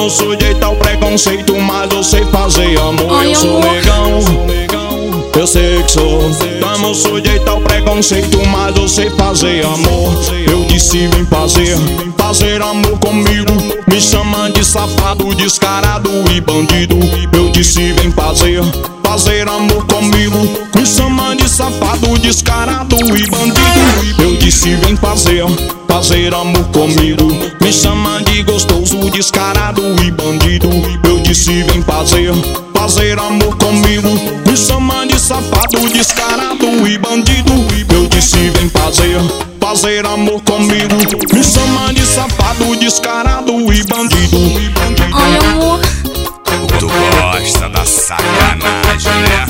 Tamo sujeito ao preconceito, mas eu sei fazer amor. Eu sou negão, eu sei que sou. Tamo sujeito ao preconceito, mas eu sei fazer amor. Eu disse vem fazer amor comigo. Me chama de safado, descarado e bandido. Eu disse vem fazer amor comigo. Me chama de safado, descarado e bandido. Eu disse vem fazer amor comigo. Me chama de gostoso, descarado e bandido. Eu disse vem fazer amor comigo. Me chama de safado, descarado e bandido. Eu disse vem fazer amor comigo. Me chama de safado, descarado e bandido. Ai, amor, Tu gosta da sacanagem, né?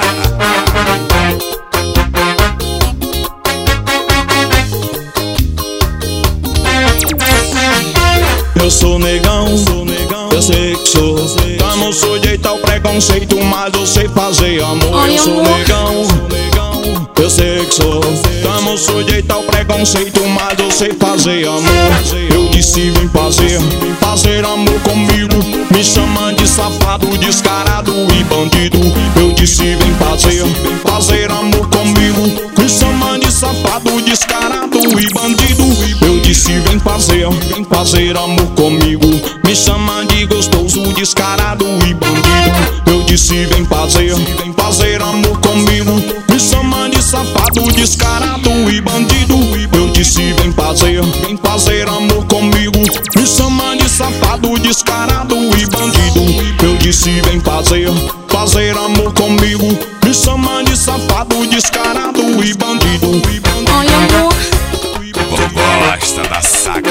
Eu sou negão, eu sei que sou. Tamo sujeito ao preconceito, mas eu sei fazer amor. Ai, Eu sou amor. negão, eu sei que sou. Tamo sujeito ao preconceito, mas eu sei fazer amor. Eu disse vem fazer amor comigo. Me chama de safado, descarado e bandido. Eu disse vem fazer amor comigo. Me chama de safado, descarado e bandido. Eu disse vem fazer amor comigo. Me chama de gostoso, descarado e bandido. Eu disse vem fazer amor comigo. Me chama de safado, descarado e bandido. Eu disse vem fazer amor comigo. Me chama de safado, descarado e bandido. Eu disse vem fazer amor comigo. Me chama de safado, descarado e bandido. ai, amor. Tu gosta da sacanagem.